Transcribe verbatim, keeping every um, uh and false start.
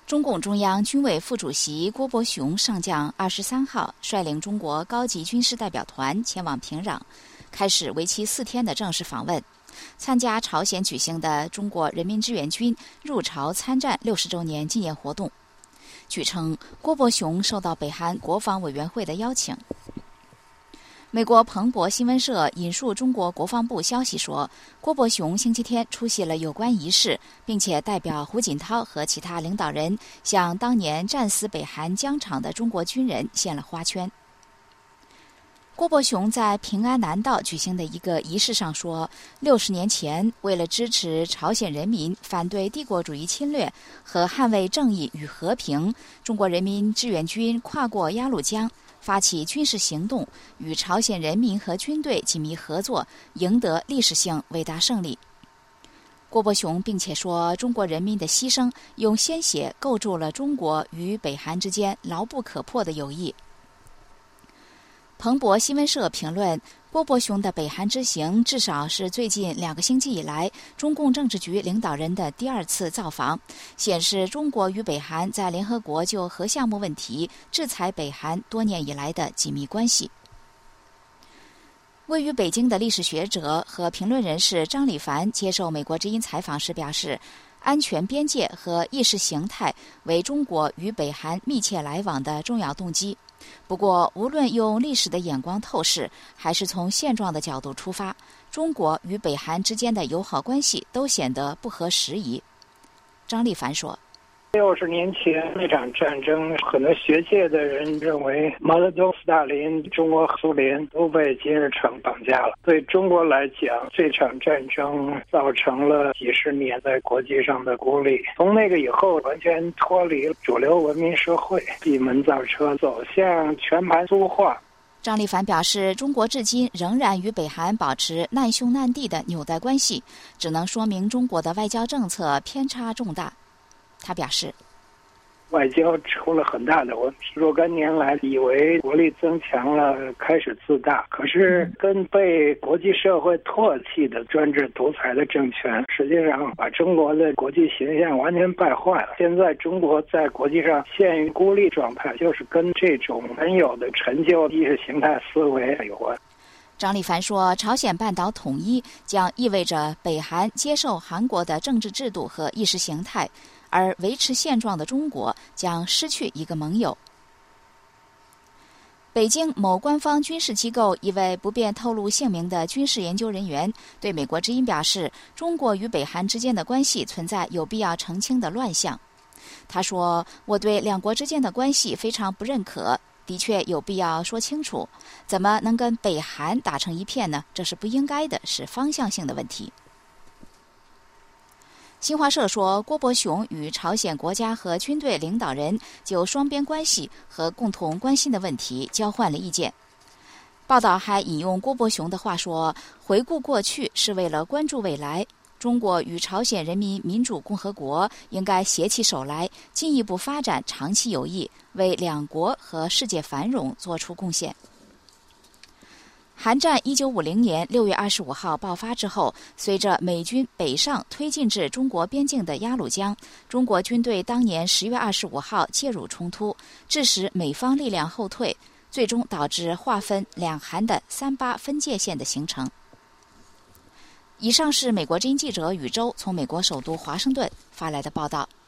中共中央军委副主席郭伯雄上将二十三号率领中国高级军事代表团前往平壤，开始为期四天的正式访问，参加朝鲜举行的中国人民志愿军入朝参战六十周年纪念活动。据称，郭伯雄受到北韩国防委员会的邀请。美国彭博新闻社引述中国国防部消息说，郭伯雄星期天出席了有关仪式，并且代表胡锦涛和其他领导人向当年战死北韩疆场的中国军人献了花圈。郭伯雄在平安南道举行的一个仪式上说，六十年前，为了支持朝鲜人民反对帝国主义侵略和捍卫正义与和平，中国人民志愿军跨过鸭绿江，发起军事行动，与朝鲜人民和军队紧密合作，赢得历史性伟大胜利。郭伯雄并且说，中国人民的牺牲用鲜血构筑了中国与北韩之间牢不可破的友谊。彭博新闻社评论，郭伯雄的北韩之行至少是最近两个星期以来中共政治局领导人的第二次造访，显示中国与北韩在联合国就核项目问题制裁北韩多年以来的紧密关系。位于北京的历史学者和评论人士张立凡接受美国之音采访时表示，安全边界和意识形态为中国与北韩密切来往的重要动机。不过，无论用历史的眼光透视，还是从现状的角度出发，中国与北韩之间的友好关系都显得不合时宜。张立凡说， 六十年前那场战争，很多学界的人认为毛泽东、斯大林、中国、苏联都被金日成绑架了。对中国来讲，这场战争造成了几十年在国际上的孤立。从那个以后，完全脱离主流文明社会，闭门造车，走向全盘苏化。 张立凡表示，中国至今仍然与北韩保持难兄难弟的纽带关系，只能说明中国的外交政策偏差重大。他表示， 外交出了很大的问题，若干年来以为国力增强了，开始自大，可是跟被国际社会唾弃的专制独裁的政权，实际上把中国的国际形象完全败坏了。现在中国在国际上陷于孤立状态，就是跟这种原有的陈旧意识形态思维有关。 张立凡说，朝鲜半岛统一将意味着北韩接受韩国的政治制度和意识形态，而维持现状的中国将失去一个盟友。北京某官方军事机构一位不便透露姓名的军事研究人员对美国之音表示，中国与北韩之间的关系存在有必要澄清的乱象。他说，我对两国之间的关系非常不认可，的确有必要说清楚，怎么能跟北韩打成一片呢？这是不应该的，是方向性的问题。新华社说，郭伯雄与朝鲜国家和军队领导人就双边关系和共同关心的问题交换了意见。报道还引用郭伯雄的话说，回顾过去是为了关注未来，中国与朝鲜人民民主共和国应该携起手来，进一步发展长期友谊，为两国和世界繁荣做出贡献。韩战一九五零年六月二十五号爆发之后，随着美军北上推进至中国边境的鸭绿江，中国军队当年十月二十五号介入冲突，致使美方力量后退，最终导致划分两韩的三八分界线的形成。以上是美国之音记者宇宙从美国首都华盛顿发来的报道。